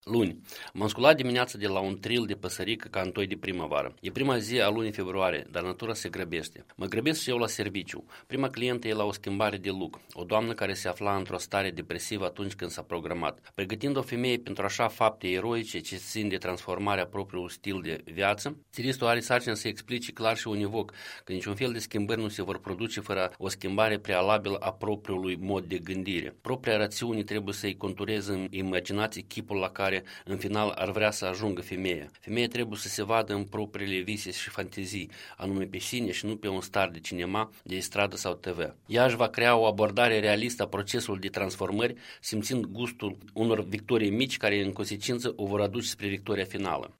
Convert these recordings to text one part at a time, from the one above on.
Luni. M-am sculat dimineața de la un tril de păsărică ca întoi de primăvară. E prima zi a lunii februarie, dar natura se grăbește. Mă grăbesc și eu la serviciu. Prima clientă e la o schimbare de look. O doamnă care se afla într-o stare depresivă atunci când s-a programat. Pregătind o femeie pentru așa fapte eroice ce țin de transformarea propriului stil de viață, stilistul are sarcina să explice clar și univoc că niciun fel de schimbări nu se vor produce fără o schimbare prealabilă a propriului mod de gândire. Propria rațiune trebuie să-i contureze în imaginație chipul la care în final ar vrea să ajungă femeia. Femeia trebuie să se vadă în propriile vise și fantezii, anume pe sine și nu pe un star de cinema, de stradă sau TV. Ea își va crea o abordare realistă a procesului de transformări, simțind gustul unor victorii mici care în consecință o vor aduce spre victoria finală.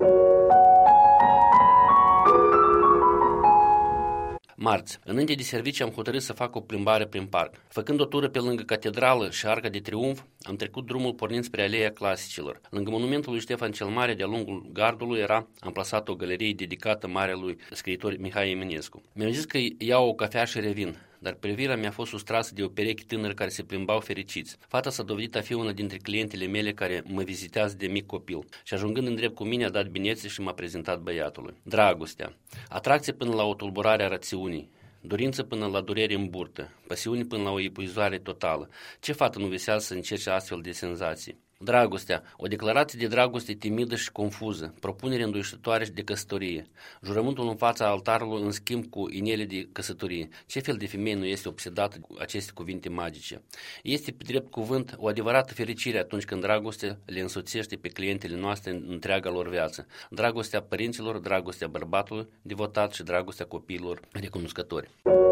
Marți. Înainte de serviciu am hotărât să fac o plimbare prin parc. Făcând o tură pe lângă catedrală și Arca de Triumf, am trecut drumul pornind spre Aleea Clasicilor. Lângă monumentul lui Ștefan cel Mare, de-a lungul gardului, era amplasată o galerie dedicată marelui scriitor Mihai Eminescu. Mi-am zis că iau o cafea și revin, dar privirea mi-a fost sustrasă de o pereche tânără care se plimbau fericiți. Fata s-a dovedit a fi una dintre clientele mele care mă vizitează de mic copil și ajungând în drept cu mine a dat binețe și m-a prezentat băiatului. Dragostea. Atracție până la o tulburare a rațiunii. Dorință până la durere în burtă, pasiune până la o epuizare totală. Ce fată nu visează să încerce astfel de senzații? Dragostea, o declarație de dragoste timidă și confuză, propunere înduișătoare și de căsătorie, jurământul în fața altarului în schimb cu inele de căsătorie. Ce fel de femeie nu este obsedată cu aceste cuvinte magice? Este, pe drept cuvânt, o adevărată fericire atunci când dragostea le însoțește pe clientele noastre în întreaga lor viață. Dragostea părinților, dragostea bărbatului devotat și dragostea copiilor recunoscători.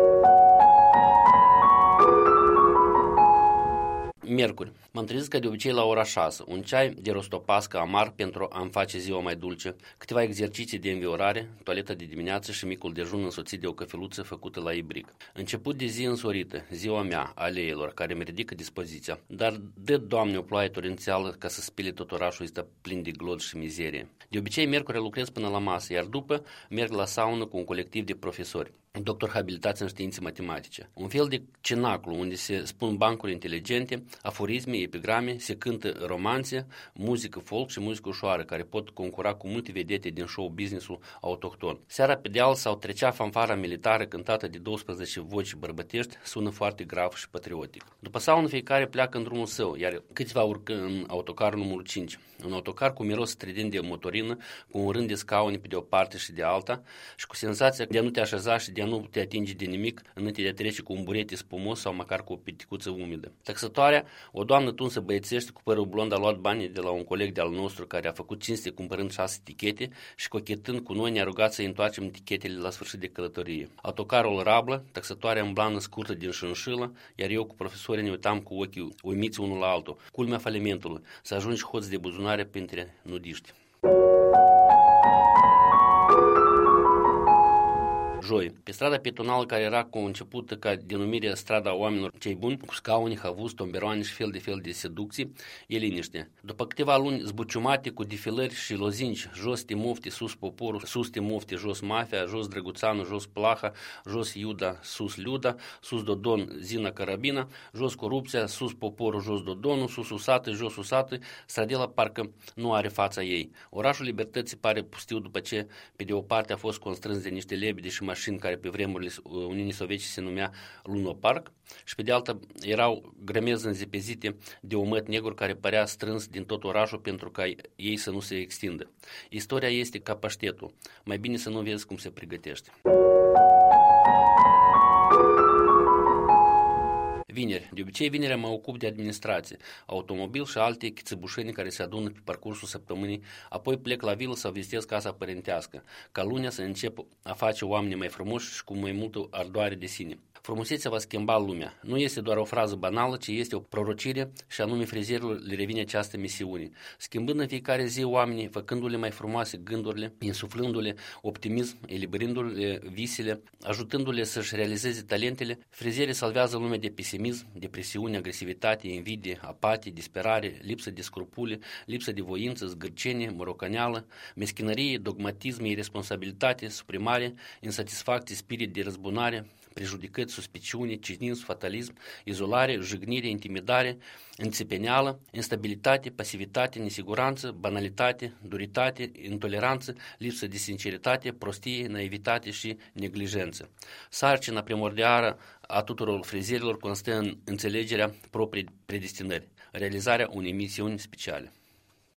Miercuri. M-am trezit ca de obicei la ora 6, un ceai de rostopască amar pentru a-mi face ziua mai dulce, câteva exerciții de înviorare, toaleta de dimineață și micul dejun însoțit de o căfeluță făcută la ibric. Început de zi însorită, ziua mea, aleilor, care mi ridică dispoziția, dar dă, Doamne, o ploaie torențială ca să spile tot orașul ăsta plin de glod și mizerie. De obicei, miercuri lucrez până la masă, iar după merg la saună cu un colectiv de profesori, doctor habilitați în științe matematice. Un fel de cenaclu unde se spun bancuri inteligente, aforisme, epigrame, se cântă romanțe, muzică folk și muzică ușoară, care pot concura cu multe vedete din show business-ul autohton. Seara pe deal sau trecea fanfara militară cântată de 12 voci bărbătești, sună foarte grav și patriotic. După saună fiecare pleacă în drumul său, iar câțiva urcă în autocar numărul 5. Un autocar cu miros strident de motorină, cu un rând de scaune pe de o parte și de alta și cu senzația de a nu te așeza și de a nu te atinge de nimic înainte de a trece cu un burete spumos sau măcar cu o piticuță umedă. Taxătoarea, o doamnă tunsă băiețește cu părul blond, a luat banii de la un coleg de-al nostru care a făcut cinste cumpărând 6 tichete și cochetând cu noi ne-a rugat să întoarcem tichetele la sfârșit de călătorie. Autocarul rablă, taxătoarea în blană scurtă din șânșilă, iar eu cu profesorii ne uitam cu ochii uimiți unul la altul. Culmea falimentului, să ajungi hoț de buzunare printre nudiști. Joi. Pe strada pietonală care era concepută ca denumire strada oamenilor cei buni, cu scaune, havuz, tomberoane și fel de seducții, e liniște. După câteva luni zbuciumate cu defilări și lozinci, jos Timofte, sus poporul, sus Timofte, jos mafia, jos Drăguțanu, jos Plaha, jos Iuda, sus Luda, sus Dodon, Zina Carabina, jos corupția, sus poporul, jos Dodonul, sus usată, jos usată, stradela parcă nu are fața ei. Orașul Libertății pare pustiu după ce, pe de o parte, a fost constrâns de niște lebede și mașini care pe vremurile Uniunii Sovietice se numea Lunopark și pe de alta erau grămezi înzepezite de un măt negru care părea strâns din tot orașul pentru ca ei să nu se extindă. Istoria este ca paștetul, mai bine să nu vezi cum se pregătește. Vineri. De obicei, vinerea mă ocup de administrație, automobil și alte chițăbușeni care se adună pe parcursul săptămânii, apoi plec la vilă sau vizitez casa părintească, ca lunea să încep a face oamenii mai frumoși și cu mai multă ardoare de sine. Frumusețea va schimba lumea. Nu este doar o frază banală, ci este o prorocire și anume frizierilor le revine această misiune. Schimbând în fiecare zi oamenii, făcându-le mai frumoase gândurile, insuflându-le optimism, eliberându-le visele, ajutându-le să-și realizeze talentele, frizierii salvează lumea de pesimism, depresiune, agresivitate, invidie, apatie, disperare, lipsă de scrupule, lipsă de voință, zgârcenie, morocăneală, meschinărie, dogmatism, irresponsabilitate, suprimare, insatisfacție, spirit de răzbunare, prejudecăți, suspiciune, cinism, fatalism, izolare, jignire, intimidare, înțepeneală, instabilitate, pasivitate, nesiguranță, banalitate, duritate, intoleranță, lipsă de sinceritate, prostie, naivitate și neglijență. Sarcina primordială a tuturor frizerilor constă în înțelegerea propriei predestinări, realizarea unei misiuni speciale.